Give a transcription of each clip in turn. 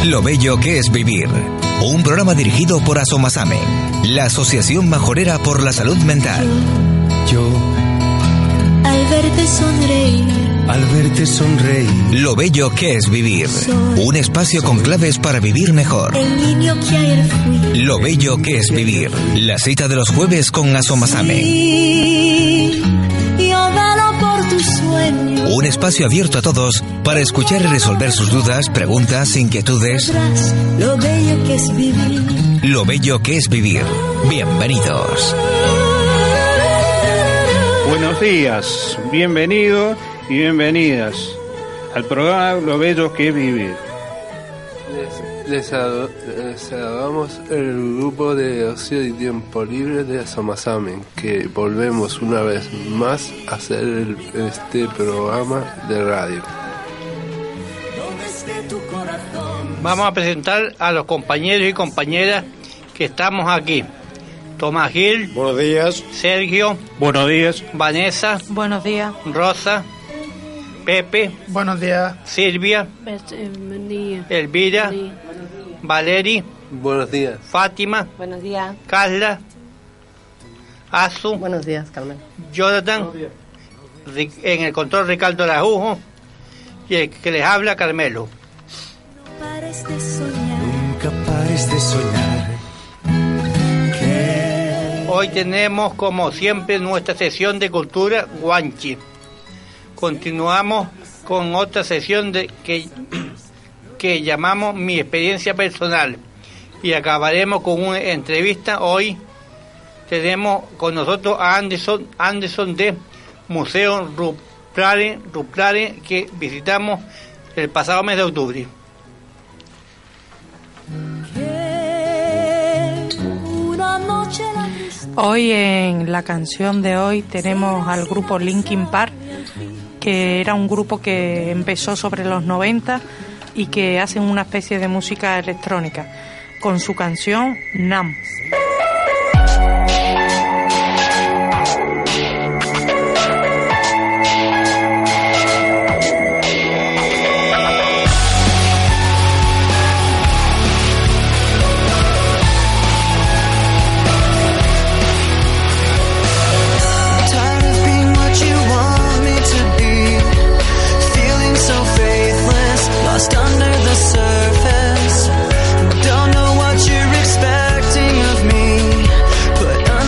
Lo bello que es vivir. Un programa dirigido por Asomasame, la Asociación Majorera por la Salud Mental. Yo, al verte sonreír, Lo bello que es vivir. Un espacio con claves para vivir mejor. El niño que ayer fui. Lo bello que es vivir. La cita de los jueves con Asomasame. Yo velo por tus sueños. Un espacio abierto a todos para escuchar y resolver sus dudas, preguntas, inquietudes. Lo bello que es vivir. Lo bello que es vivir. Bienvenidos. Buenos días, bienvenidos y bienvenidas al programa Lo bello que es vivir. Les saludamos el grupo de ocio y tiempo libre de Asomasame, que volvemos una vez más a hacer este programa de radio. Vamos a presentar a los compañeros y compañeras que estamos aquí. Tomás Gil. Buenos días. Sergio. Buenos días. Vanessa. Buenos días. Rosa. Pepe. Buenos días. Silvia. Buen día. Elvira. Buen día. Valeri. Buenos días. Fátima. Buenos días. Carla. Azu. Buenos días, Carmen. Jonathan. En el control Ricardo Araújo. Y el que les habla, Carmelo. Pares de soñar. nunca pares de soñar. Hoy tenemos, como siempre, nuestra sesión de cultura Guanchi. Continuamos con otra sesión que llamamos Mi experiencia personal. Y acabaremos con una entrevista. Hoy tenemos con nosotros a Anderson de Museo Ruplare, que visitamos el pasado mes de octubre. Hoy en la canción de hoy tenemos al grupo Linkin Park, que era un grupo que empezó sobre los 90 y que hacen una especie de música electrónica con su canción Numb. Under the surface, don't know what you're expecting of me, but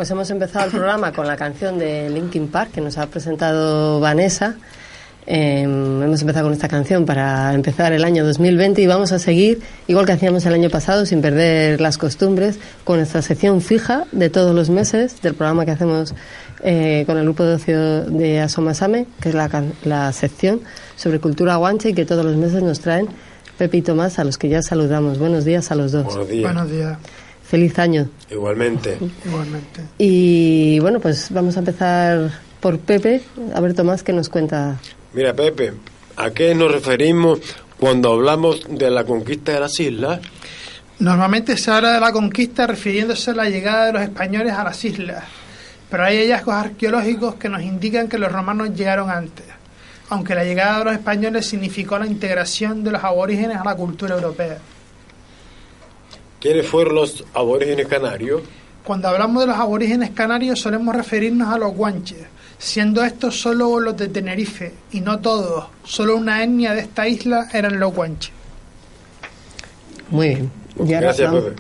Pues hemos empezado el programa con la canción de Linkin Park que nos ha presentado Vanessa. Hemos empezado con esta canción para empezar el año 2020 y vamos a seguir, igual que hacíamos el año pasado, sin perder las costumbres, con nuestra sección fija de todos los meses del programa que hacemos con el grupo de ocio de Asomasame, que es la sección sobre cultura guanche y que todos los meses nos traen Pepe y Tomás, a los que ya saludamos. Buenos días a los dos. Buenos días. Buenos días. Feliz año. Igualmente. Igualmente. Y bueno, pues vamos a empezar por Pepe. A ver, Tomás, ¿qué nos cuenta? Mira, Pepe, ¿a qué nos referimos cuando hablamos de la conquista de las islas? Normalmente se habla de la conquista refiriéndose a la llegada de los españoles a las islas, pero hay hallazgos arqueológicos que nos indican que los romanos llegaron antes, aunque la llegada de los españoles significó la integración de los aborígenes a la cultura europea. ¿Quiénes fueron los aborígenes canarios? Cuando hablamos de los aborígenes canarios solemos referirnos a los guanches, siendo estos solo los de Tenerife, y no todos, solo una etnia de esta isla eran los guanches. Muy bien. Gracias, Pepe.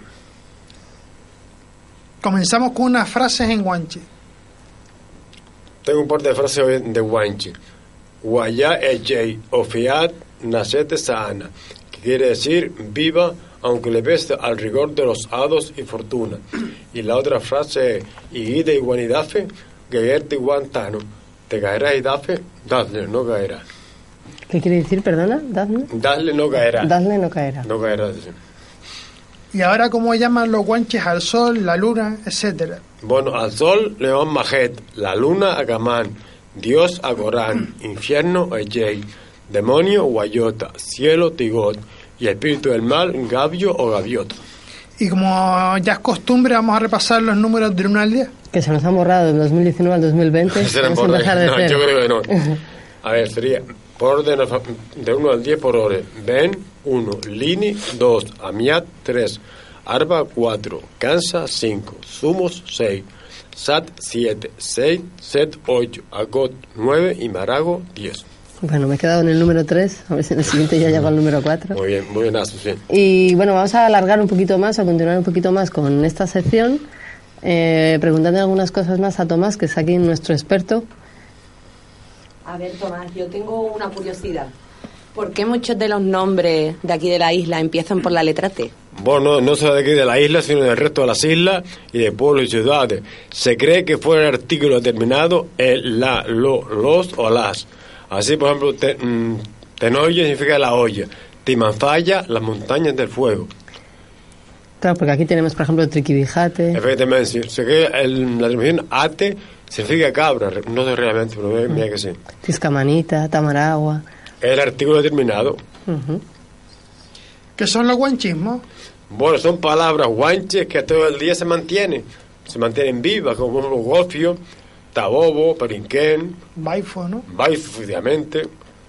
Comenzamos con unas frases en guanche. Tengo un par de frases de guanche. Guayá ejei, ofiat nasete saana, que quiere decir viva aunque le pese al rigor de los hados y fortuna. Y la otra frase es iguide y guanidafe, Gaerte Guantano, te caerás y dafe, dadle, no caerá. ¿Qué quiere decir, perdona? ¿Dadle? Dadle no caerá. Dadle no caerá. No caerá, sí. Y ahora, ¿cómo llaman los guanches al sol, la luna, etcétera? Bueno, al sol le llaman Majet, la luna a Gamán, Dios a Corán, infierno a Ejei, demonio Guayota, cielo Tigot y espíritu del mal Gavio o Gaviota. Y como ya es costumbre, vamos a repasar los números del 1 al 10. Que se nos han borrado del 2019 al 2020. Vamos a empezar de cero. Yo creo que no. A ver, sería por orden de 1 al 10 por orden. Ben 1, Lini 2, Amiat 3, Arba 4, Kansa 5, Sumos 6, Sat 7, 6, Set 8, Agot 9 y Marago 10. Bueno, me he quedado en el número 3, a ver si en el siguiente ya llego al número 4. Muy bien, sí. Y bueno, vamos a alargar un poquito más, a continuar un poquito más con esta sección, preguntando algunas cosas más a Tomás, que es aquí nuestro experto. A ver, Tomás, yo tengo una curiosidad. ¿Por qué muchos de los nombres de aquí de la isla empiezan por la letra T? Bueno, no solo de aquí de la isla, sino del resto de las islas y de pueblos y ciudades. Se cree que fue el artículo determinado el, la, lo, los o las. Así, por ejemplo, Tenoye significa la olla, Timanfaya, las montañas del fuego. Claro, porque aquí tenemos, por ejemplo, Triquibijate. Efectivamente, sí. Se cree la terminación ate significa cabra, no sé realmente, pero mira que sí. Tiscamanita, Tamaragua. El artículo determinado. ¿Qué son los guanchismos? Bueno, son palabras guanches que todo el día se mantienen vivas, como por ejemplo gofio, tabobo, perinquén, baifo, ¿no? Baifo, efectivamente.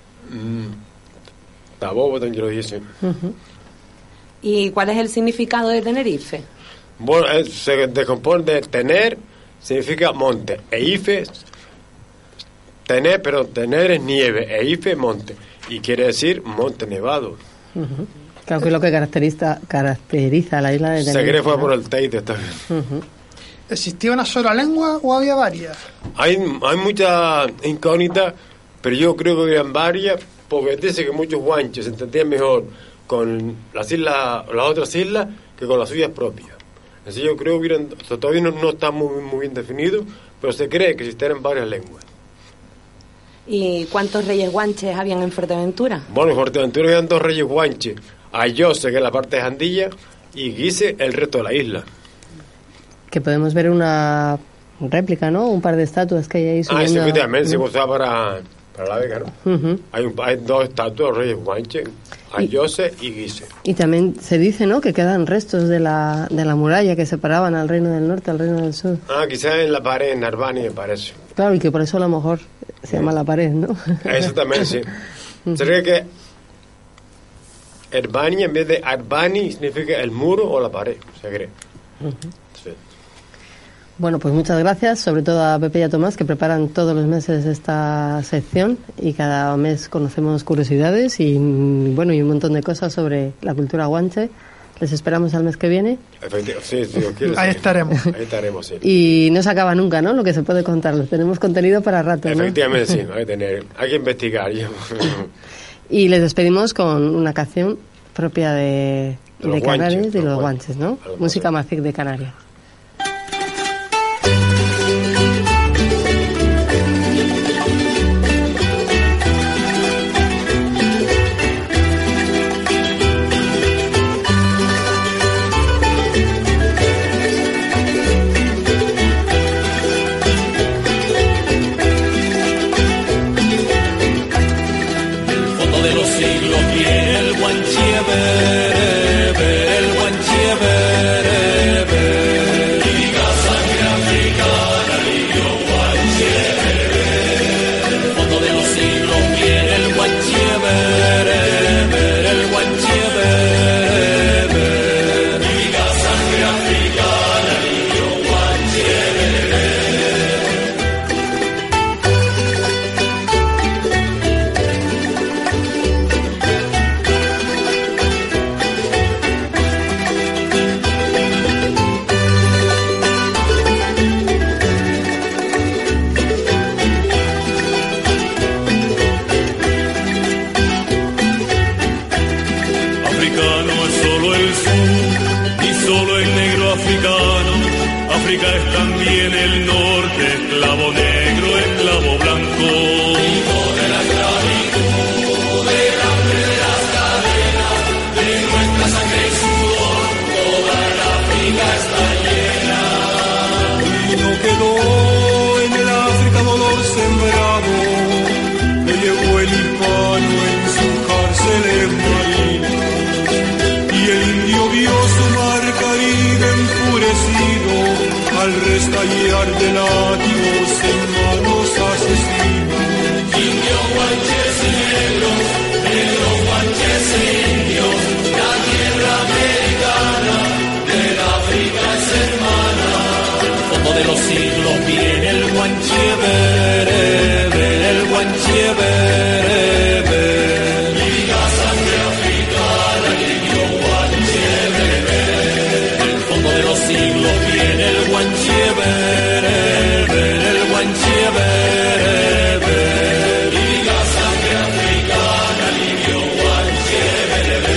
Tabobo también lo dice. ¿Y cuál es el significado de Tenerife? Bueno, se descompone de tener, significa monte, e ife, tener, pero tener es nieve, e ife, monte, y quiere decir monte nevado. Claro que es lo que caracteriza a la isla de Tenerife. Se cree que fue por el Teide también. ¿Existía una sola lengua o había varias? Hay muchas incógnitas, pero yo creo que habían varias, porque dice que muchos guanches se entendían mejor con las otras islas que con las suyas propias. Así yo creo que todavía no está muy bien definido, pero se cree que existieran varias lenguas. ¿Y cuántos reyes guanches habían en Fuerteventura? Bueno, en Fuerteventura habían 2 reyes guanches, Ayose, que es la parte de Jandilla, y Guise, el resto de la isla. Que podemos ver una réplica, ¿no? Un par de estatuas que hay ahí subiendo. Sí, efectivamente, se usaba para la beca, ¿no? Hay 2 estatuas, reyes guanches, Ayose y Guise. Y también se dice, ¿no?, que quedan restos de la muralla que separaban al reino del norte al reino del sur. Quizás en la pared, en Arbani, me parece. Claro, y que por eso a lo mejor se llama la pared, ¿no? Eso también, sí. Se cree que Arbani, en vez de Arbani, significa el muro o la pared, se cree. Sí. Bueno, pues muchas gracias, sobre todo a Pepe y a Tomás, que preparan todos los meses esta sección y cada mes conocemos curiosidades y bueno, y un montón de cosas sobre la cultura guanche Les esperamos al mes que viene. Sí, si Dios quiere, Ahí estaremos. Ahí estaremos, sí. Y no se acaba nunca, ¿no? Lo que se puede contar. Tenemos contenido para rato, ¿no? Efectivamente, sí. Hay que investigar. Y les despedimos con una canción propia de Canarias, de los guanches, ¿no? Música mafic de Canarias. Estallar de látigos en manos asesinas. Indios, guanches y negros, negros, guanches e indios, la tierra americana del África es hermana. Del fondo de los siglos viene el guanche berebe, el guanche berebe. Liga sangre africana, indio guanche berebe. Del fondo de los siglos viene el guanche berebe, el guanche berebe. Liga sangre africana, indio guanche berebe.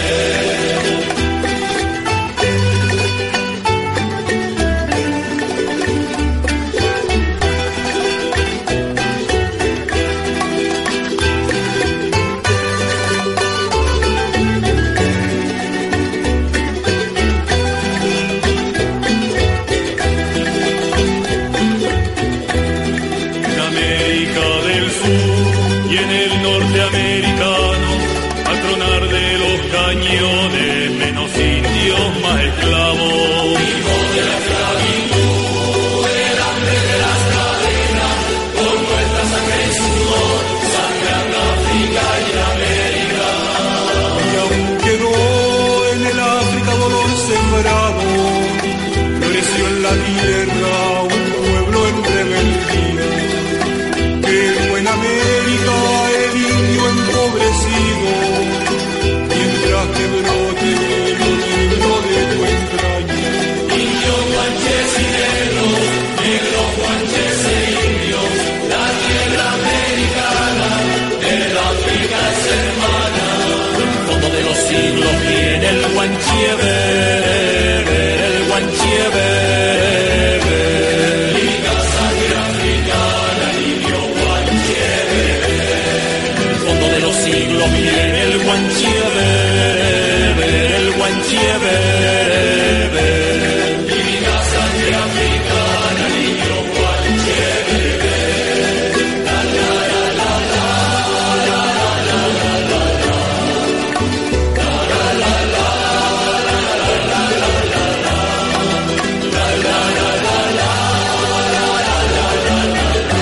Menos indios, más esclavos. Hijo de la esclavitud, el hambre de las cadenas, con nuestra sangre y sudor, sangran África y América. Y aún quedó en el África dolor sembrado, floreció en la tierra un pueblo en rebeldía. Quedó en América el indio empobrecido, que brote lo negro de tu entraña. Indios, guanches y negros, negros, guanches e indios, la tierra americana del África es hermana. Del fondo de los siglos viene el guanche berebe, el guanche berebe. Liga sangre africana, indio guanche berebe. Del fondo de los siglos viene el guanche berebe, el guanche berebe. Liga sangre africana, indio guanche berebe. La la la la la la la la la la. La la la la la la la la la. La la la la la la la la la.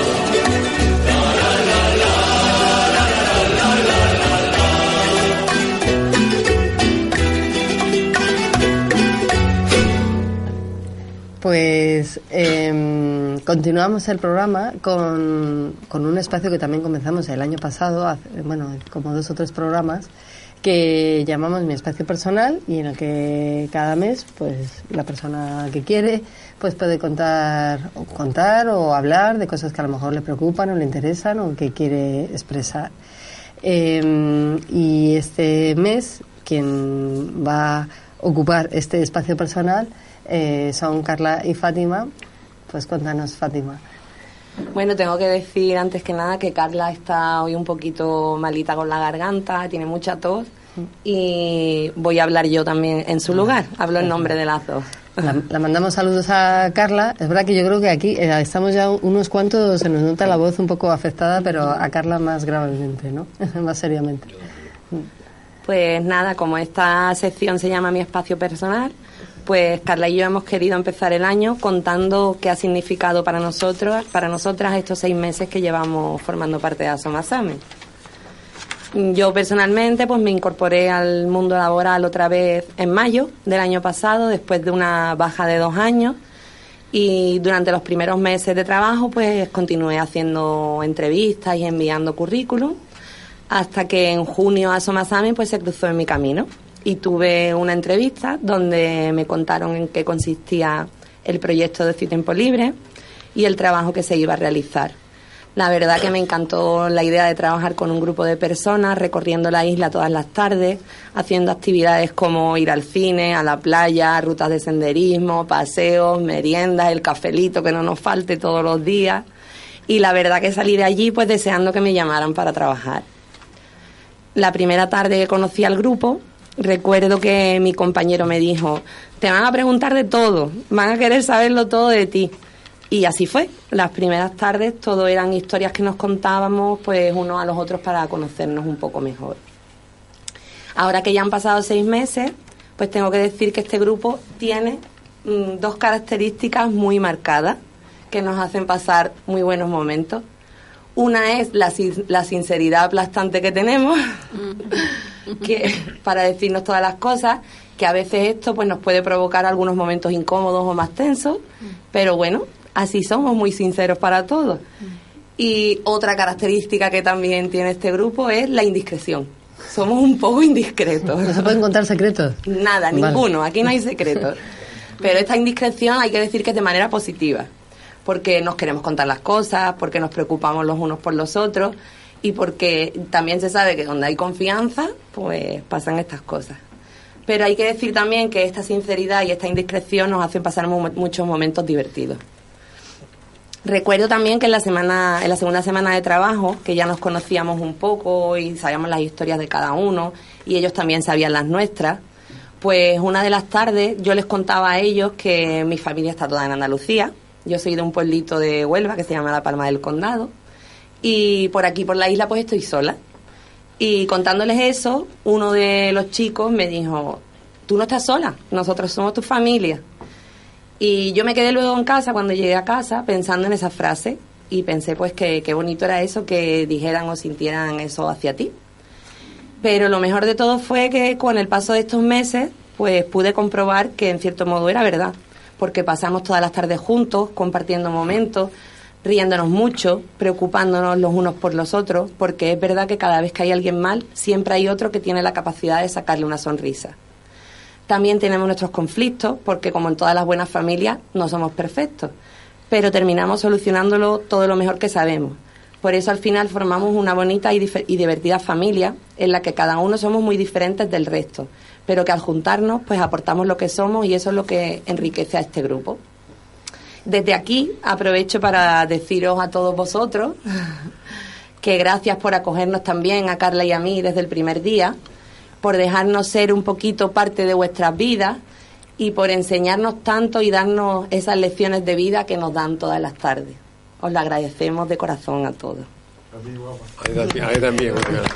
Pues continuamos el programa con un espacio que también comenzamos el año pasado, bueno, como 2 o 3 programas, que llamamos Mi Espacio Personal, y en el que cada mes pues la persona que quiere pues puede contar o hablar de cosas que a lo mejor le preocupan o le interesan o que quiere expresar. Y este mes quien va a ocupar este espacio personal son Carla y Fátima. Pues cuéntanos, Fátima. Bueno, tengo que decir antes que nada que Carla está hoy un poquito malita con la garganta, tiene mucha tos y voy a hablar yo también en su lugar. Hablo en nombre de las dos. La mandamos saludos a Carla. Es verdad que yo creo que aquí estamos ya unos cuantos, se nos nota la voz un poco afectada, pero a Carla más gravemente, ¿no? Más seriamente. Pues nada, como esta sección se llama Mi Espacio Personal, pues Carla y yo hemos querido empezar el año contando qué ha significado para nosotras estos 6 meses que llevamos formando parte de Asomasamen. Yo personalmente pues me incorporé al mundo laboral otra vez en mayo del año pasado, después de una baja de 2 años, y durante los primeros meses de trabajo pues continué haciendo entrevistas y enviando currículum, hasta que en junio Asomasamen pues se cruzó en mi camino. Y tuve una entrevista donde me contaron en qué consistía el proyecto de Ocio y Tiempo Libre y el trabajo que se iba a realizar. La verdad que me encantó la idea de trabajar con un grupo de personas recorriendo la isla todas las tardes, haciendo actividades como ir al cine, a la playa, rutas de senderismo, paseos, meriendas, el cafelito que no nos falte todos los días. Y la verdad que salí de allí pues deseando que me llamaran para trabajar. La primera tarde que conocí al grupo, recuerdo que mi compañero me dijo: te van a preguntar de todo, van a querer saberlo todo de ti. Y así fue. Las primeras tardes todo eran historias que nos contábamos pues unos a los otros para conocernos un poco mejor. Ahora que ya han pasado 6 meses, pues tengo que decir que este grupo tiene 2 características muy marcadas que nos hacen pasar muy buenos momentos. Una es la sinceridad aplastante que tenemos, que para decirnos todas las cosas, que a veces esto pues nos puede provocar algunos momentos incómodos o más tensos, pero bueno, así somos, muy sinceros para todo. Y otra característica que también tiene este grupo es la indiscreción. Somos un poco indiscretos. ¿No se pueden contar secretos? Nada, Vale. ninguno, aquí no hay secretos. Pero esta indiscreción hay que decir que es de manera positiva, porque nos queremos contar las cosas, porque nos preocupamos los unos por los otros y porque también se sabe que donde hay confianza, pues pasan estas cosas. Pero hay que decir también que esta sinceridad y esta indiscreción nos hacen pasar muchos momentos divertidos. Recuerdo también que en la segunda semana de trabajo, que ya nos conocíamos un poco y sabíamos las historias de cada uno y ellos también sabían las nuestras, pues una de las tardes yo les contaba a ellos que mi familia está toda en Andalucía. Yo soy de un pueblito de Huelva que se llama La Palma del Condado y por aquí, por la isla, pues estoy sola. Y contándoles eso, uno de los chicos me dijo: tú no estás sola, nosotros somos tu familia. Y yo me quedé luego en casa, cuando llegué a casa, pensando en esa frase y pensé pues que qué bonito era eso, que dijeran o sintieran eso hacia ti. Pero lo mejor de todo fue que con el paso de estos meses pues pude comprobar que en cierto modo era verdad, porque pasamos todas las tardes juntos, compartiendo momentos, riéndonos mucho, preocupándonos los unos por los otros, porque es verdad que cada vez que hay alguien mal, siempre hay otro que tiene la capacidad de sacarle una sonrisa. También tenemos nuestros conflictos, porque como en todas las buenas familias, no somos perfectos, pero terminamos solucionándolo todo lo mejor que sabemos. Por eso al final formamos una bonita y divertida familia, en la que cada uno somos muy diferentes del resto, pero que al juntarnos pues aportamos lo que somos y eso es lo que enriquece a este grupo. Desde aquí aprovecho para deciros a todos vosotros que gracias por acogernos también a Carla y a mí desde el primer día, por dejarnos ser un poquito parte de vuestras vidas y por enseñarnos tanto y darnos esas lecciones de vida que nos dan todas las tardes. Os lo agradecemos de corazón a todos. Ahí también.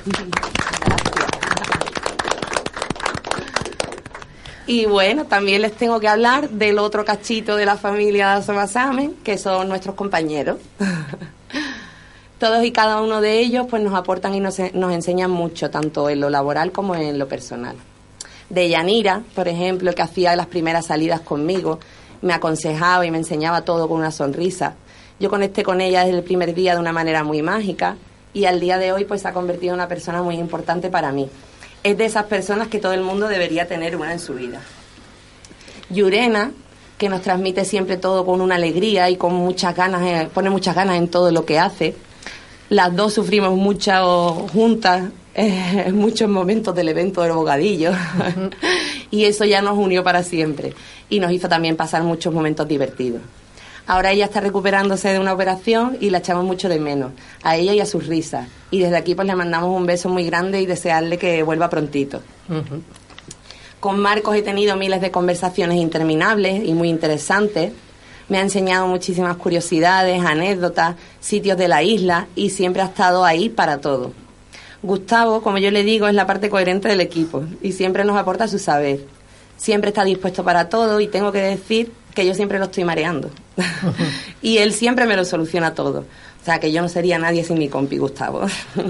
Y bueno, también les tengo que hablar del otro cachito de la familia de Asomasamen, que son nuestros compañeros. Todos y cada uno de ellos pues nos aportan y nos enseñan mucho, tanto en lo laboral como en lo personal. De Yanira, por ejemplo, que hacía las primeras salidas conmigo, me aconsejaba y me enseñaba todo con una sonrisa. Yo conecté con ella desde el primer día de una manera muy mágica y al día de hoy pues se ha convertido en una persona muy importante para mí. es de esas personas que todo el mundo debería tener una en su vida. Yurena, que nos transmite siempre todo con una alegría y con muchas ganas, pone muchas ganas en todo lo que hace. Las dos sufrimos mucho juntas en muchos momentos del evento del bocadillo y eso ya nos unió para siempre y nos hizo también pasar muchos momentos divertidos. Ahora ella está recuperándose de una operación y la echamos mucho de menos, a ella y a sus risas. Y desde aquí pues le mandamos un beso muy grande y desearle que vuelva prontito. Uh-huh. Con Marcos he tenido miles de conversaciones interminables y muy interesantes. Me ha enseñado muchísimas curiosidades, anécdotas, sitios de la isla y siempre ha estado ahí para todo. Gustavo, como yo le digo, es la parte coherente del equipo y siempre nos aporta su saber. Siempre está dispuesto para todo y tengo que decir que yo siempre lo estoy mareando. Y él siempre me lo soluciona todo. O sea, que yo no sería nadie sin mi compi Gustavo.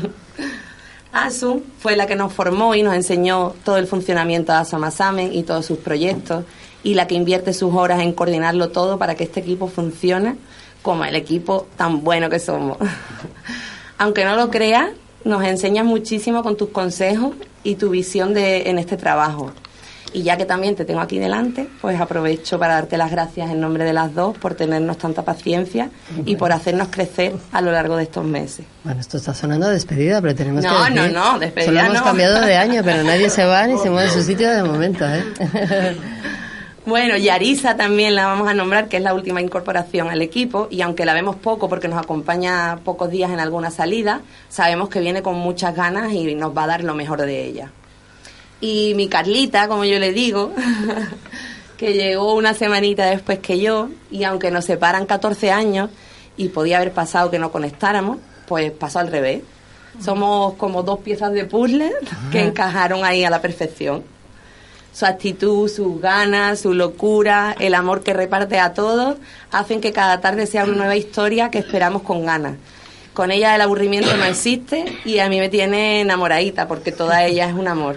Asu fue la que nos formó y nos enseñó todo el funcionamiento de Asomasamen y todos sus proyectos, y la que invierte sus horas en coordinarlo todo para que este equipo funcione como el equipo tan bueno que somos. Aunque no lo creas, nos enseñas muchísimo con tus consejos y tu visión en este trabajo. Y ya que también te tengo aquí delante, pues aprovecho para darte las gracias en nombre de las dos por tenernos tanta paciencia y por hacernos crecer a lo largo de estos meses. Bueno, esto está sonando a despedida, pero tenemos que decir... No, despedida solo hemos no. cambiado de año, pero nadie se va ni se mueve de su sitio de momento, ¿eh? Bueno, Yarisa también la vamos a nombrar, que es la última incorporación al equipo, y aunque la vemos poco porque nos acompaña pocos días en alguna salida, sabemos que viene con muchas ganas y nos va a dar lo mejor de ella. Y mi Carlita, como yo le digo, que llegó una semanita después que yo, y aunque nos separan 14 años y podía haber pasado que no conectáramos, pues pasó al revés. Somos como dos piezas de puzzle que encajaron ahí a la perfección. Su actitud, sus ganas, su locura, el amor que reparte a todos, hacen que cada tarde sea una nueva historia que esperamos con ganas. Con ella el aburrimiento no existe y a mí me tiene enamoradita porque toda ella es un amor.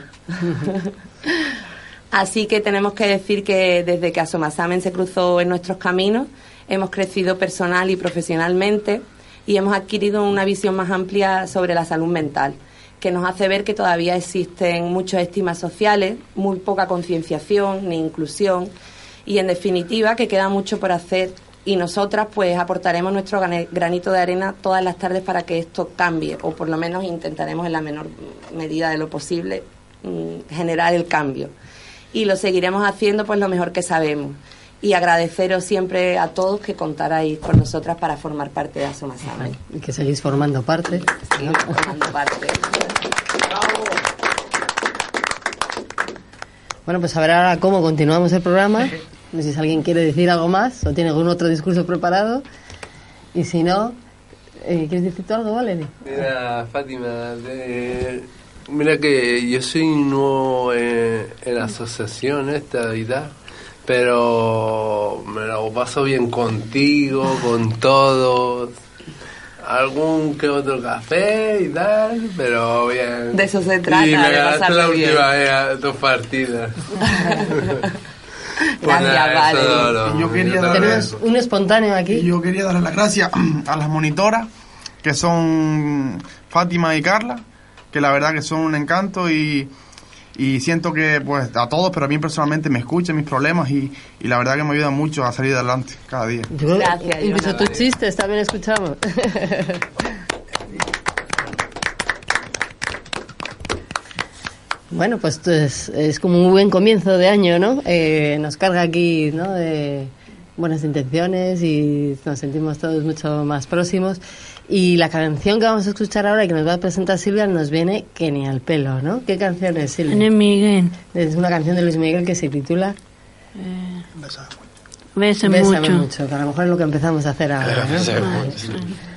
Así que tenemos que decir que desde que Asomasamen se cruzó en nuestros caminos, hemos crecido personal y profesionalmente y hemos adquirido una visión más amplia sobre la salud mental, que nos hace ver que todavía existen muchos estigmas sociales, muy poca concienciación ni inclusión y, en definitiva, que queda mucho por hacer y nosotras pues aportaremos nuestro granito de arena todas las tardes para que esto cambie, o por lo menos intentaremos en la menor medida de lo posible generar el cambio. Y lo seguiremos haciendo pues lo mejor que sabemos. Y agradeceros siempre a todos que contaráis con nosotras para formar parte de Asomasamen. Y que seguís formando parte. Seguimos formando parte. Bueno, pues a ver ahora cómo continuamos el programa. No sé si alguien quiere decir algo más o tiene algún otro discurso preparado. Y si no, ¿quieres decir tú algo, Valeria? Mira, Fátima, mira que yo soy nuevo en la asociación esta y tal, pero me lo paso bien contigo, con todos. Algún que otro café y tal, pero bien. De eso se trata, y me de ganaste pasarlo la bien. última vez a 2 partidas. Gracias, vale. Yo quería Tenemos un espontáneo aquí. Yo quería darle las gracias a las monitoras, que son Fátima y Carla, que la verdad que son un encanto y siento que pues a todos, pero a mí personalmente me escuchan mis problemas y la verdad que me ayudan mucho a salir adelante cada día. Gracias. Incluso tus chistes también escuchamos. Bueno, pues es como un buen comienzo de año, ¿no? Nos carga aquí, ¿no?, de buenas intenciones y nos sentimos todos mucho más próximos. Y la canción que vamos a escuchar ahora y que nos va a presentar Silvia nos viene que ni al pelo, ¿no? ¿Qué canción es, Silvia? Luis Miguel. Es una canción de Luis Miguel que se titula Bésame mucho, que a lo mejor es lo que empezamos a hacer ahora, ¿no?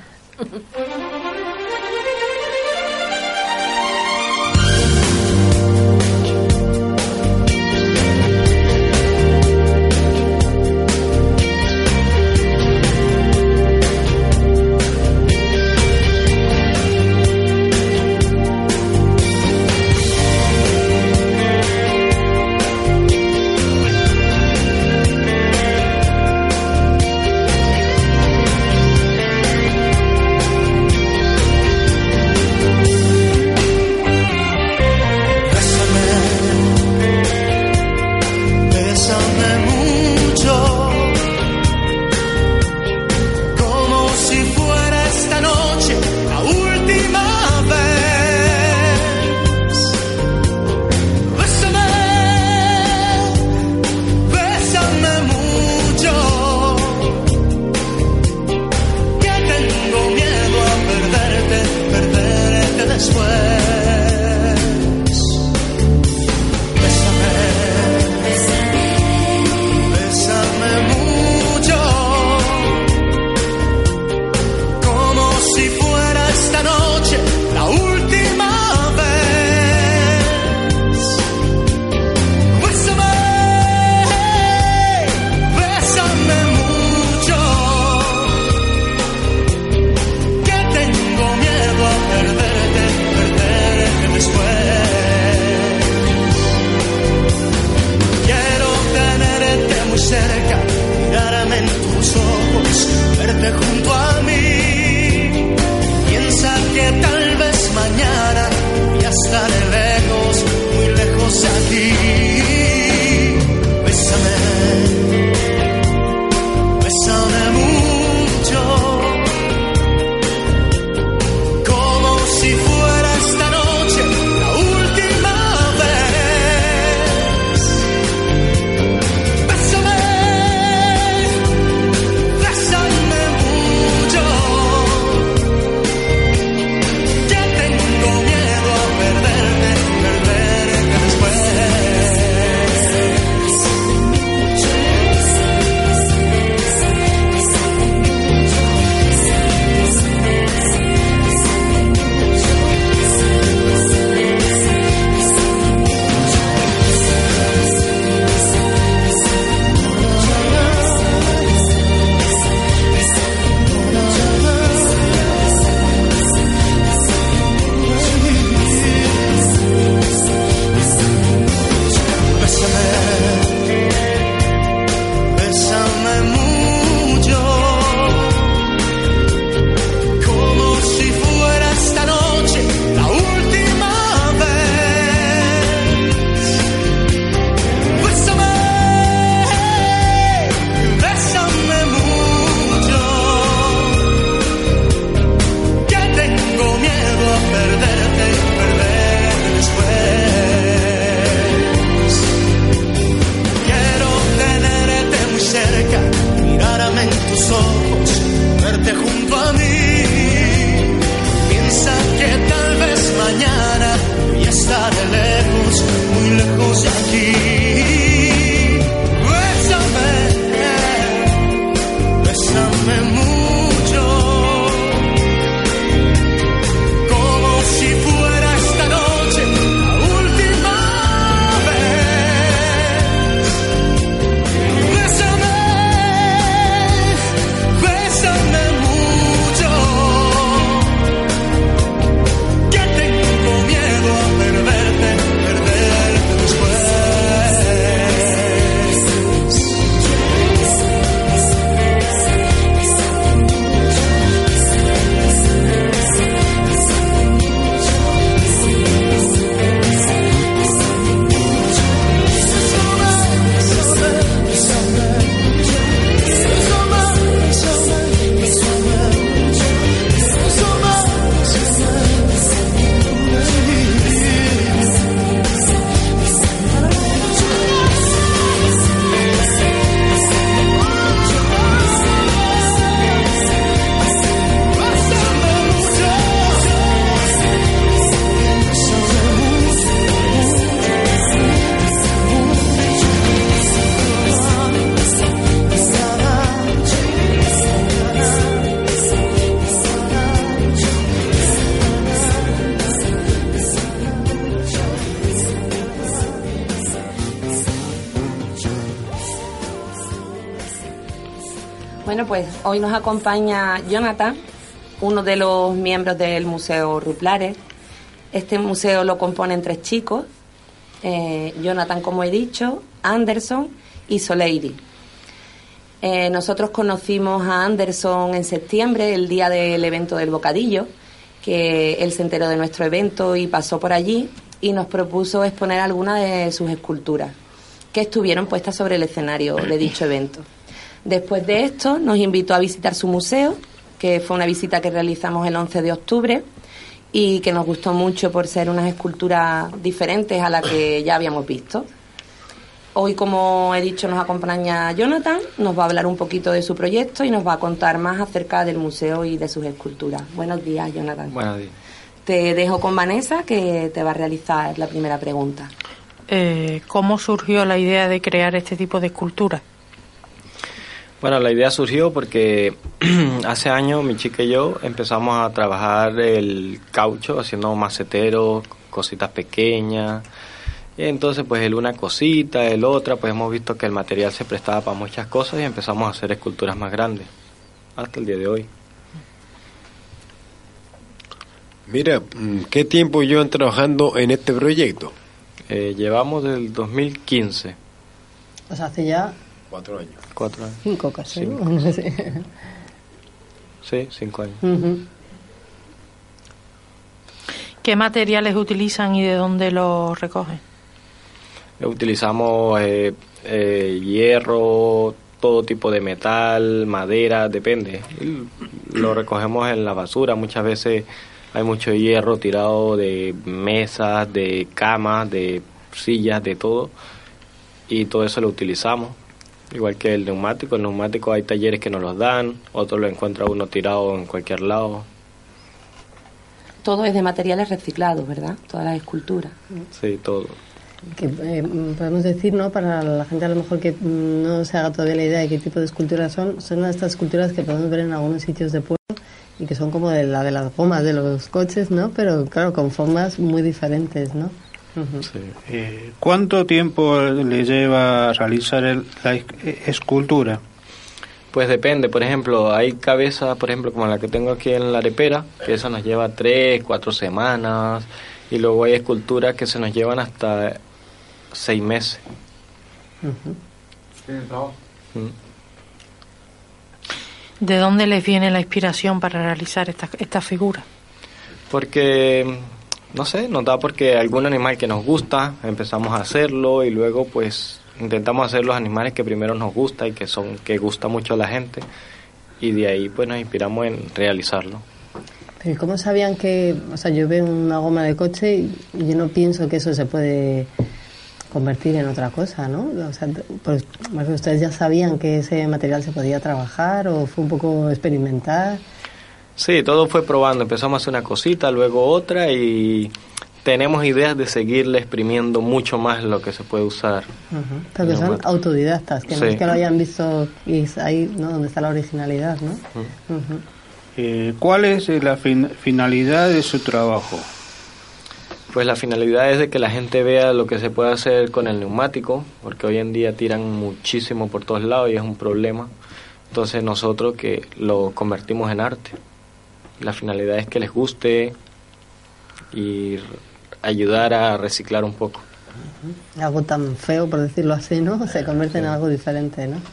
estamos aquí. Bésame mucho, como si fuera esta noche la última vez. Bésame, bésame mucho, que tengo miedo a perderte después. Bueno, pues hoy nos acompaña Jonathan, uno de los miembros del Museo Ruplares. Este museo lo componen 3 chicos, Jonathan, como he dicho, Anderson y Soleiri. Nosotros conocimos a Anderson en septiembre, el día del evento del bocadillo, que él se enteró de nuestro evento y pasó por allí y nos propuso exponer algunas de sus esculturas que estuvieron puestas sobre el escenario de dicho evento. Después de esto nos invitó a visitar su museo, que fue una visita que realizamos el 11 de octubre y que nos gustó mucho por ser unas esculturas diferentes a las que ya habíamos visto. Hoy, como he dicho, nos acompaña Jonathan, nos va a hablar un poquito de su proyecto y nos va a contar más acerca del museo y de sus esculturas. Buenos días, Jonathan. Buenos días. Te dejo con Vanessa, que te va a realizar la primera pregunta. ¿Cómo surgió la idea de crear este tipo de esculturas? Bueno, la idea surgió porque hace años mi chica y yo empezamos a trabajar el caucho, haciendo maceteros, cositas pequeñas. Y entonces, pues, el una cosita, el otra, pues hemos visto que el material se prestaba para muchas cosas y empezamos a hacer esculturas más grandes, hasta el día de hoy. Mira, ¿qué tiempo llevan trabajando en este proyecto? Llevamos del 2015. O sea, hace ya 4 años. 4 años. 5 casi, ¿no? Cinco. Sí. Sí, 5 años. Uh-huh. ¿Qué materiales utilizan y de dónde los recogen? Utilizamos hierro, todo tipo de metal, madera, depende. Lo recogemos en la basura. Muchas veces hay mucho hierro tirado de mesas, de camas, de sillas, de todo. Y todo eso lo utilizamos. Igual que el neumático hay talleres que nos los dan, otros lo encuentra uno tirado en cualquier lado. Todo es de materiales reciclados, ¿verdad? Todas las esculturas. Sí, todo. Que, podemos decir, ¿no? Para la gente a lo mejor que no se haga todavía la idea de qué tipo de esculturas son estas esculturas que podemos ver en algunos sitios de pueblo y que son como de las gomas de los coches, ¿no? Pero claro, con formas muy diferentes, ¿no? Uh-huh. Sí. ¿Cuánto tiempo le lleva a realizar la escultura? Pues depende, por ejemplo, hay cabezas, por ejemplo, como la que tengo aquí en la arepera, que eso nos lleva 3, 4 semanas, y luego hay esculturas que se nos llevan hasta 6 meses. Uh-huh. ¿De dónde les viene la inspiración para realizar estas figuras? Porque, no sé, nos da porque algún animal que nos gusta, empezamos a hacerlo y luego pues intentamos hacer los animales que primero nos gusta y que gusta mucho a la gente, y de ahí pues nos inspiramos en realizarlo. Pero ¿y cómo sabían que, o sea, yo veo una goma de coche y yo no pienso que eso se puede convertir en otra cosa, ¿no? O sea, pues, ¿ustedes ya sabían que ese material se podía trabajar o fue un poco experimentar? Sí, todo fue probando, empezamos a hacer una cosita, luego otra, y tenemos ideas de seguirle exprimiendo mucho más lo que se puede usar. Porque son autodidactas, que no Sí. es que lo hayan visto y es ahí, ¿no?, donde está la originalidad, ¿no? ¿Cuál es la finalidad de su trabajo? Pues la finalidad es de que la gente vea lo que se puede hacer con el neumático, porque hoy en día tiran muchísimo por todos lados y es un problema. Entonces nosotros que lo convertimos en arte. La finalidad es que les guste y ayudar a reciclar un poco. Algo tan feo, por decirlo así, ¿no? Se convierte en algo diferente, ¿no?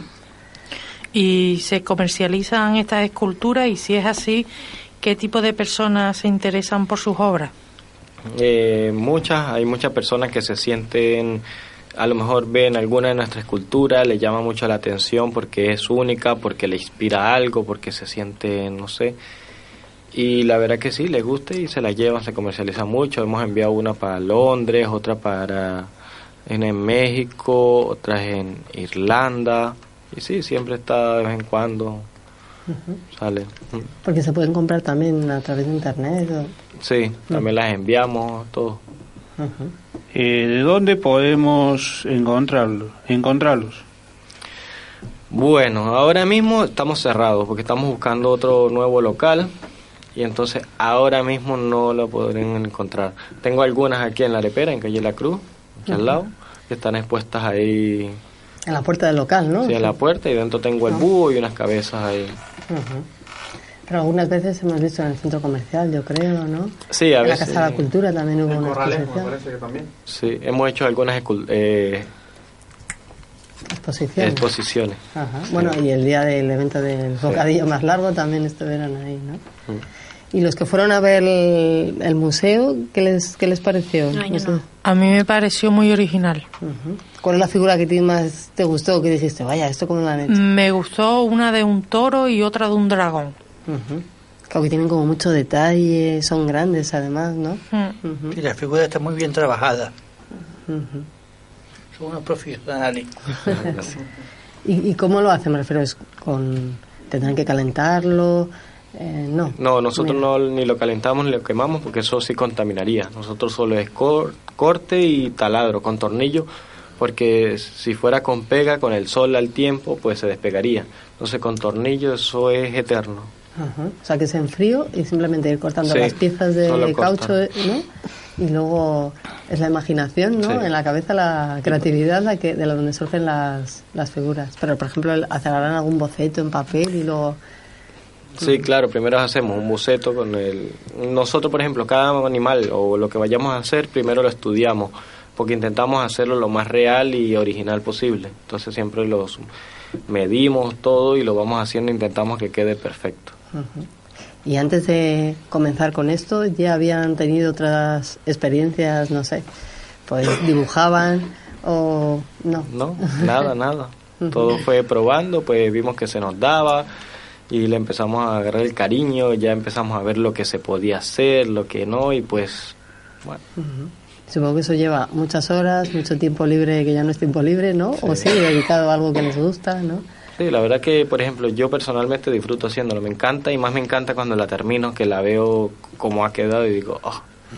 Y se comercializan estas esculturas, y si es así, ¿qué tipo de personas se interesan por sus obras? Hay muchas personas que se sienten, a lo mejor ven alguna de nuestras esculturas, les llama mucho la atención porque es única, porque le inspira algo, porque se siente, no sé, y la verdad que sí, les gusta y se la llevan, se comercializa mucho. Hemos enviado una para Londres, otra en México, otras en Irlanda, y sí, siempre está de vez en cuando sale. Porque se pueden comprar también a través de internet. Sí, también las enviamos, todo. ¿De dónde podemos encontrarlos? Bueno, ahora mismo estamos cerrados porque estamos buscando otro nuevo local y entonces ahora mismo no lo podrán encontrar. Tengo algunas aquí en La Arepera, en Calle La Cruz, aquí al lado, que están expuestas ahí. En la puerta del local, ¿no? Sí, en la puerta, y dentro tengo el búho y unas cabezas ahí. Pero algunas veces hemos visto en el centro comercial, yo creo, ¿no? Sí, a en veces. la Casa de la Cultura también hubo una Corralejo, exposición. me parece que también. Sí, hemos hecho algunas exposiciones. Ajá. Sí. Bueno, y el día del evento del bocadillo más largo también estuvieron ahí, ¿no? Y los que fueron a ver el museo, ¿qué les pareció? No sé. A mí me pareció muy original. ¿Cuál es la figura que más te gustó? Que dijiste, vaya, ¿esto cómo lo han hecho? Me gustó una de un toro y otra de un dragón. Claro que tienen como mucho detalle, son grandes además, ¿no? Y la figura está muy bien trabajada. Son unos profesionales. ¿Y cómo lo hacen? Me refiero, ¿tendrán que calentarlo? No. No, nosotros ni lo calentamos ni lo quemamos porque eso sí contaminaría. Nosotros solo es corte y taladro con tornillo, porque si fuera con pega, con el sol al tiempo, pues se despegaría. Entonces con tornillo eso es eterno. O sea, que es en frío y simplemente ir cortando Sí, las piezas de solo caucho, cortar. ¿no? Y luego es la imaginación, ¿no? Sí. En la cabeza, la creatividad de donde surgen las figuras. Pero, por ejemplo, harán algún boceto en papel y luego... Sí, claro, primero hacemos un boceto con nosotros, por ejemplo, cada animal o lo que vayamos a hacer, primero lo estudiamos, porque intentamos hacerlo lo más real y original posible. Entonces siempre los medimos todo y lo vamos haciendo, intentamos que quede perfecto. Y antes de comenzar con esto, ¿ya habían tenido otras experiencias, no sé, pues dibujaban o no? No, nada. Todo fue probando, pues vimos que se nos daba y le empezamos a agarrar el cariño, ya empezamos a ver lo que se podía hacer, lo que no, y pues, bueno. Supongo que eso lleva muchas horas, mucho tiempo libre que ya no es tiempo libre, ¿no? O sí, dedicado a algo que les gusta, ¿no? Sí, la verdad que, por ejemplo, yo personalmente disfruto haciéndolo, me encanta, y más me encanta cuando la termino, que la veo como ha quedado y digo, oh.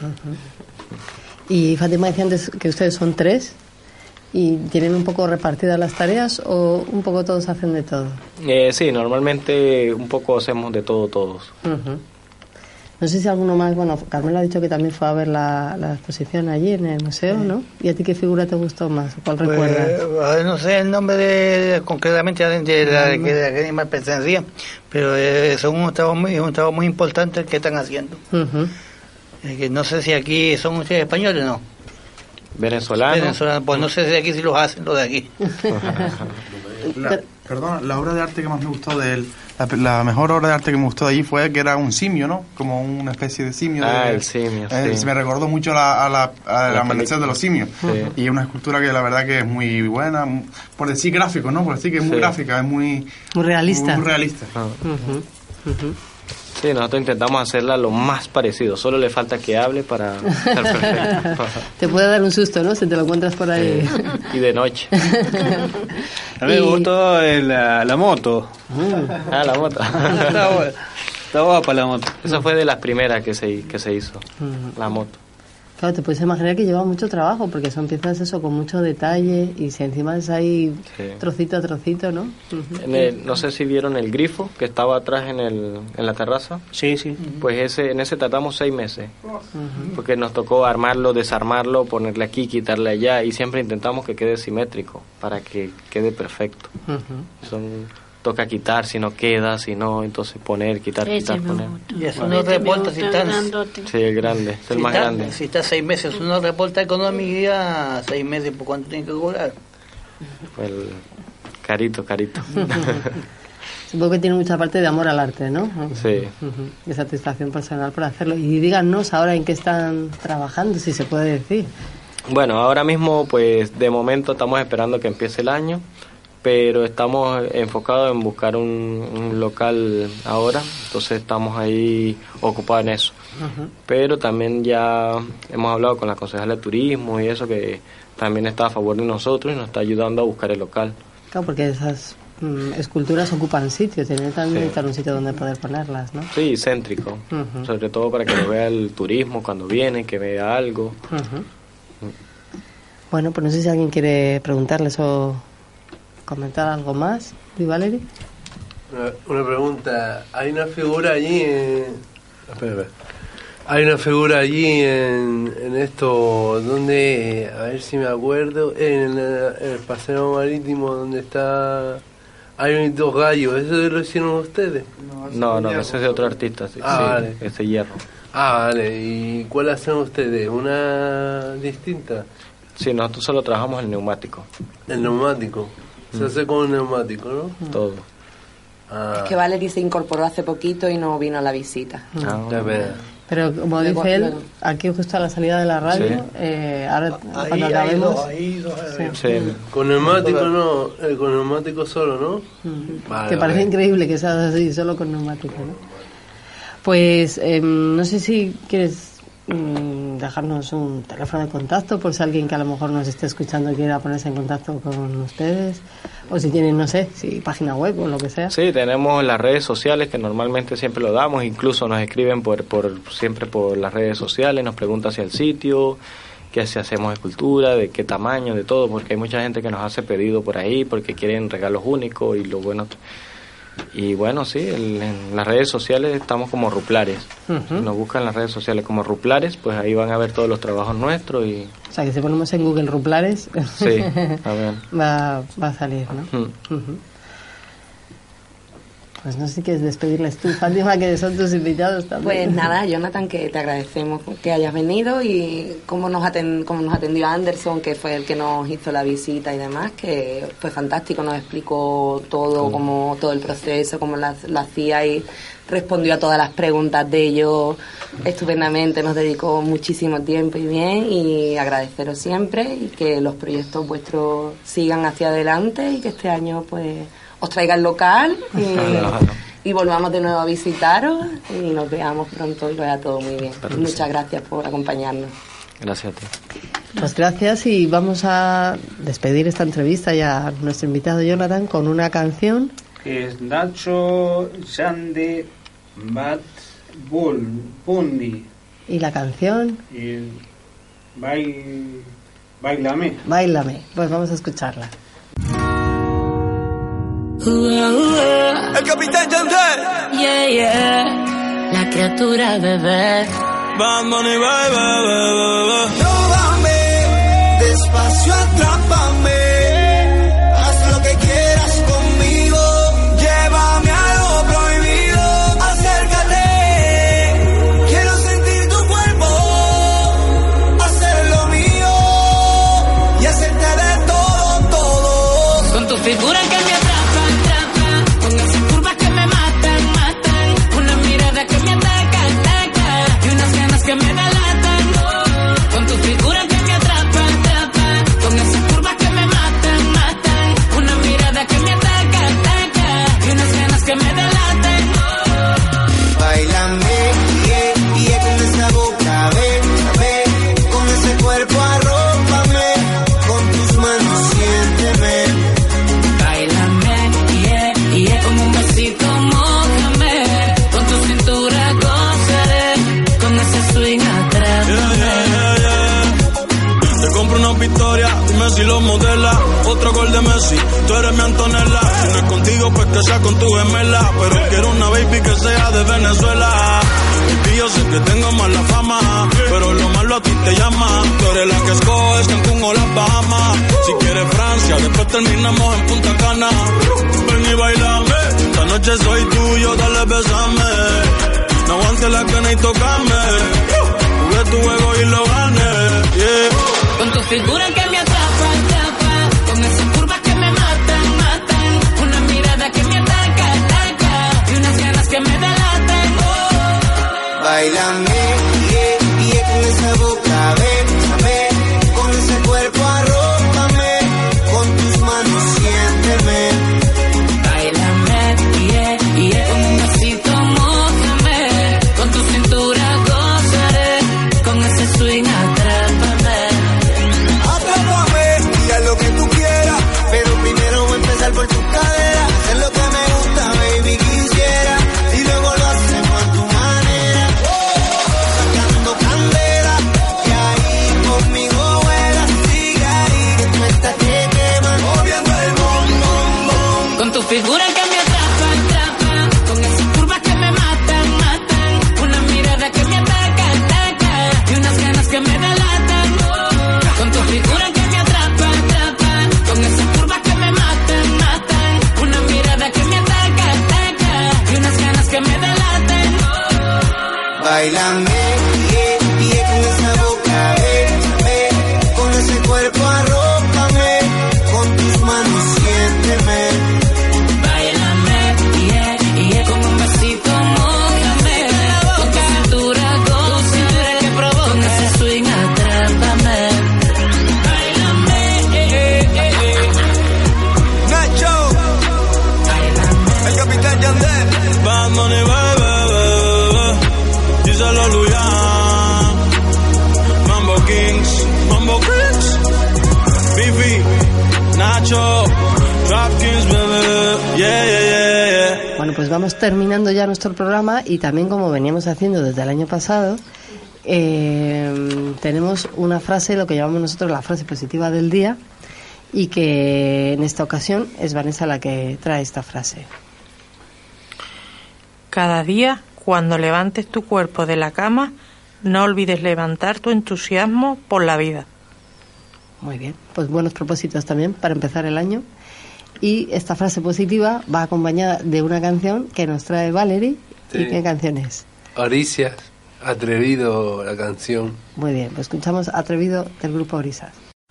Y Fátima decía antes que ustedes son 3 y tienen un poco repartidas las tareas o un poco todos hacen de todo. Sí, normalmente un poco hacemos de todo todos. No sé si alguno más, bueno, Carmelo ha dicho que también fue a ver la exposición allí en el museo, ¿no? ¿Y a ti qué figura te gustó más? ¿Cuál recuerdas? No sé el nombre concretamente de la que animal pertenecía, pero es un trabajo muy importante el que están haciendo. Que no sé si aquí son ustedes españoles, ¿no? Venezolanos. Pues no sé si aquí si los hacen, los de aquí. Perdona, la obra de arte que más me gustó de él, la mejor obra de arte que me gustó de allí fue que era un simio, ¿no? Como una especie de simio. El simio, sí. Se me recordó mucho al amanecer de los simios. Sí. Y es una escultura que la verdad que es muy buena, por decir gráfico, ¿no? Por decir que es muy gráfica, es muy realista. Muy realista. Sí, nosotros intentamos hacerla lo más parecido, solo le falta que hable para ser perfecto. Te puede dar un susto, ¿no? Si te lo encuentras por ahí. Y de noche. A mí me gustó la moto. La moto. Está guapa la moto. Esa fue de las primeras que se hizo, la moto. Claro, te puedes imaginar que lleva mucho trabajo, porque son piezas eso con mucho detalle, y si encima es ahí trocito a trocito, ¿no? No sé si vieron el grifo que estaba atrás en la terraza. Sí, sí. Pues en ese tardamos 6 meses, porque nos tocó armarlo, desarmarlo, ponerle aquí, quitarle allá, y siempre intentamos que quede simétrico, para que quede perfecto. Toca quitar, si no queda, si no, entonces poner, quitar, poner. Y eso no reporta si estás... Sí, el grande, es el más grande. Si está 6 meses, uno reporta economía, 6 meses, ¿por cuánto tiene que cobrar? El carito. Supongo que tiene mucha parte de amor al arte, ¿no? Sí. De satisfacción personal por hacerlo. Y díganos ahora en qué están trabajando, si se puede decir. Bueno, ahora mismo, pues, de momento estamos esperando que empiece el año, pero estamos enfocados en buscar un local ahora, entonces estamos ahí ocupados en eso. Pero también ya hemos hablado con la concejala de turismo y eso, que también está a favor de nosotros y nos está ayudando a buscar el local. Claro, porque esas esculturas ocupan sitio, tienen también un sitio donde poder ponerlas, ¿no? Sí, céntrico, sobre todo para que lo vea el turismo cuando viene, que vea algo. Bueno, pues no sé si alguien quiere preguntarles o comentar algo más, Luis Valeri. Una pregunta, hay una figura allí hay una figura allí en esto, donde, a ver si me acuerdo, en el paseo marítimo donde está, hay 2 gallos, ¿eso lo hicieron ustedes? No, ese es de otro artista, sí, vale. Ese hierro. Vale, ¿y cuál hacen ustedes? ¿Una distinta? Sí, nosotros solo trabajamos el neumático. ¿El neumático? Se hace con un neumático, ¿no? Todo. Es que Valerie se incorporó hace poquito y no vino a la visita. Pero como dice él, aquí justo a la salida de la radio, ahora cuando acabemos... Con neumático no, con neumático solo, ¿no? Que parece increíble que sea así, solo con neumático, ¿no? Pues no sé si quieres dejarnos un teléfono de contacto por si alguien que a lo mejor nos esté escuchando quiera ponerse en contacto con ustedes, o si tienen, no sé, si página web o lo que sea. Sí, tenemos las redes sociales que normalmente siempre lo damos, incluso nos escriben siempre por las redes sociales, nos preguntan hacia el sitio, que si hacemos escultura, de qué tamaño, de todo, porque hay mucha gente que nos hace pedido por ahí porque quieren regalos únicos y lo bueno. Y bueno, sí, en las redes sociales estamos como Ruplares. Nos buscan en las redes sociales como Ruplares, pues ahí van a ver todos los trabajos nuestros. O sea, que si ponemos en Google Ruplares, sí, a ver. va a salir, ¿no? Pues no sé si quieres despedirles tú, Fátima, que son tus invitados también. Pues nada, Jonathan, que te agradecemos que hayas venido y cómo nos atendió Anderson, que fue el que nos hizo la visita y demás, que fue fantástico, nos explicó todo, como todo el proceso, cómo lo hacía y respondió a todas las preguntas de ellos estupendamente, nos dedicó muchísimo tiempo y bien, y agradeceros siempre y que los proyectos vuestros sigan hacia adelante y que este año pues os traiga el local y volvamos de nuevo a visitaros y nos veamos pronto y vaya todo muy bien. Muchas gracias por acompañarnos. Gracias a ti. Pues gracias, y vamos a despedir esta entrevista ya a nuestro invitado Jonathan con una canción. Es Nacho Chande Bat Pundi. ¿Y la canción? Báilame. Báilame. Pues vamos a escucharla. El capitán Yandel. Yeah, yeah. La criatura bebé. Vámonos, bebé. Tómame, despacio, atrápame. Haz lo que quieras conmigo. Llévame a lo prohibido. Acércate. Quiero sentir tu cuerpo. Hacer lo mío. Y hacerte de todo. Con tu figura que me atrapa. Que me delatan, con tu figura que me atrapa, con esas curvas que me matan, una mirada que me ataca, y unas ganas que me delatan. Báilame, yeah, con esa boca, ve, con ese cuerpo arrópame, con tus manos siénteme. Báilame. lo modela. Otro gol de Messi, tú eres mi Antonella. Si no es contigo, pues que sea con tu gemela. Pero quiero una baby que sea de Venezuela. Y yo sé que tengo mala fama, pero lo malo a ti te llama. Tú eres la que escoges Cancún o las Bahamas. Si quieres Francia, después terminamos en Punta Cana. Ven y bailame, esta noche soy tuyo, dale besame. No aguantes la cana y tocame. Jugué tu juego y lo gané, yeah. Con tu figura que me atrapa, atrapa. Con esas curvas que me matan, matan. Una mirada que me ataca, ataca. Y unas ganas que me delatan, oh. Báilame, yeah, yeah, con esa boca, bésame. Con ese cuerpo arrópame. Con tus manos siénteme. Báilame, yeah, yeah. Con un besito mójame. Con tu cintura gozaré. Con ese swing atrápame. Atrápame y haz lo que tú quieras. Pero primero voy a empezar por tu cadera. Hacer lo que me gusta, baby, quisiera. Y luego lo hacemos a tu manera. Sacando candela. Y ahí conmigo vuelas. Sigue ahí que tú estás que quemas. Moviendo el bom, bom, bom. Con tu figura que me atrapa, atrapa. Con esas curvas que me matan, matan. Una mirada que me ataca, ataca. Y unas ganas que me delatan, oh. Con tu figura que me atrapa, atrapa. Con esas curvas que me matan, matan. Una mirada que me ataca, ataca. Y unas ganas que me delatan, oh. Báilame, yeah, yeah, con esa boca, bésame. Con ese cuerpo arrópame. Con tus manos siénteme. Báilame, yeah, yeah. Con un besito mójame. Con tu cintura gózame. Que provoca. Con ese swing atrápame. Nacho, el capitán Yandel, Bad Money, baby, díselo Luyan, Mambo Kings, Bibi, Nacho, Trap Kings, baby, yeah. Bueno, pues vamos terminando ya nuestro programa y también, como veníamos haciendo desde el año pasado, tenemos una frase, lo que llamamos nosotros la frase positiva del día, y que en esta ocasión es Vanessa la que trae esta frase. Cada día, cuando levantes tu cuerpo de la cama, no olvides levantar tu entusiasmo por la vida. Muy bien, pues buenos propósitos también para empezar el año. Y esta frase positiva va acompañada de una canción que nos trae Valerie. Sí. ¿Y qué canción es? Oricias, Atrevido la canción. Muy bien, pues escuchamos Atrevido del grupo Orisas.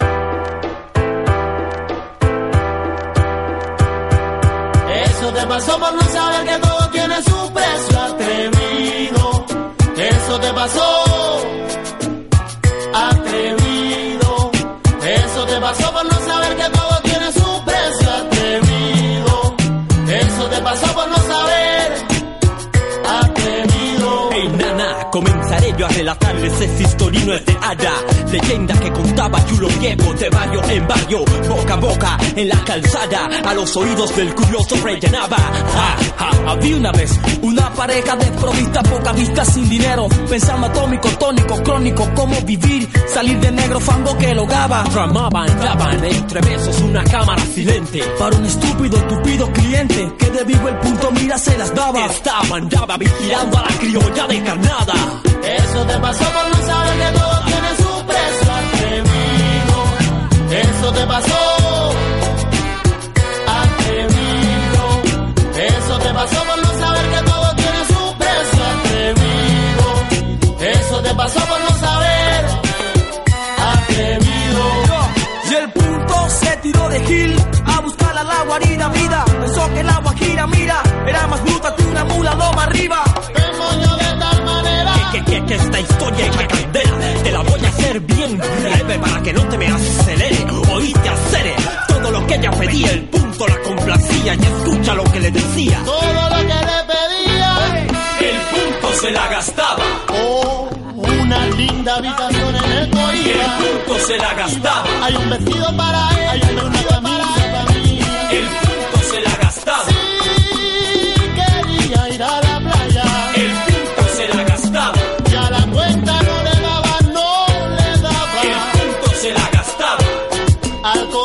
Eso te pasó por no saber que todo tiene su precio, atrevido. Eso te pasó, atrevido. Eso te pasó por no saber que todo tiene su precio, atrevido. Eso te pasó por no saber, atrevido. Hey nana, comenzaré yo a relatarles esta historia, no es de hada. Leyenda que contaba yo lo llevo de barrio en barrio, boca a boca, en la calzada, a los oídos del curioso rellenaba. Había una vez una pareja desprovista, poca vista, sin dinero, pensando atómico, tónico, crónico, cómo vivir, salir de negro fango que logaba. Tramaban, daban entre besos una cámara silente para un estúpido, tupido cliente que de vivo el punto mira se las daba. Andaba vigilando a la criolla de carnada. Eso te pasó por no saber que todo tiene su precio, atrevido. Eso te pasó, atrevido. Eso te pasó por no saber que todo tiene su precio, atrevido. Eso te pasó por no saber, atrevido. Y el punto se tiró de Gil a buscar a la guarida vida. Pensó que el agua gira, mira, era más bruta que una mula loma arriba. Demonio de tal manera que esta historia es la candela. Te la voy a hacer bien breve para que no te me acelere. Oíste acere todo lo que ella pedía, el punto la complacía. Y escucha lo que le decía. todo lo que le pedía, El punto se la gastaba. oh, una linda habitación en el El Corea. punto se la gastaba. Hay un vestido para él, hay una camisa para mí. El punto se la gastaba. Sí, quería ir a la playa. El punto se la gastaba. Y a la cuenta no le daba, no le daba. El punto se la gastaba. Al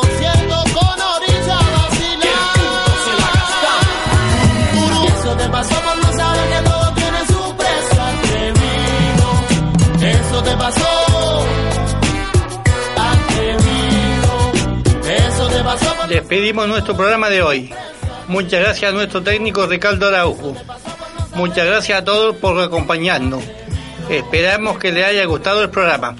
despedimos nuestro programa de hoy. Muchas gracias a nuestro técnico Ricardo Araujo. Muchas gracias a todos por acompañarnos. Esperamos que les haya gustado el programa.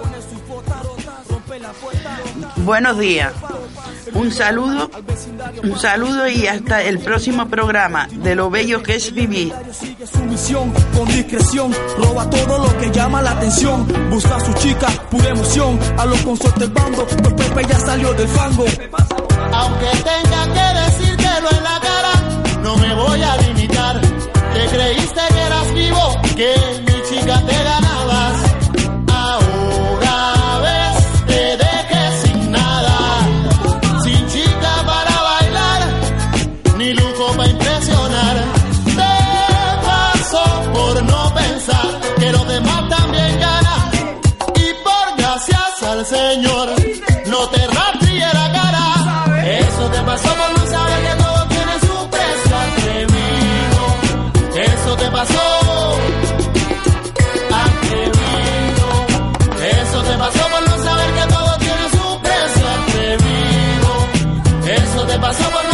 Buenos días. Un saludo y hasta el próximo programa de Lo Bello que es Vivir. Sigue su misión con discreción, roba todo lo que llama la atención, busca a su chica, pura emoción, a los consortes bando, pues Pepe ya salió del fango. Aunque tenga que decírtelo en la cara, no me voy a limitar. Te creíste que eras vivo, que mi chica te ganabas. Ahora ves, te dejé sin nada, sin chica para bailar, ni lujo para impresionar. Te pasó por no pensar que los demás también ganan, y por gracias al Señor no te rastrilles la cara. Eso te pasó por no saber que todo tiene su precio, atrevido. Eso te pasó, atrevido. Eso te pasó por no saber que todo tiene su precio, atrevido. Eso te pasó por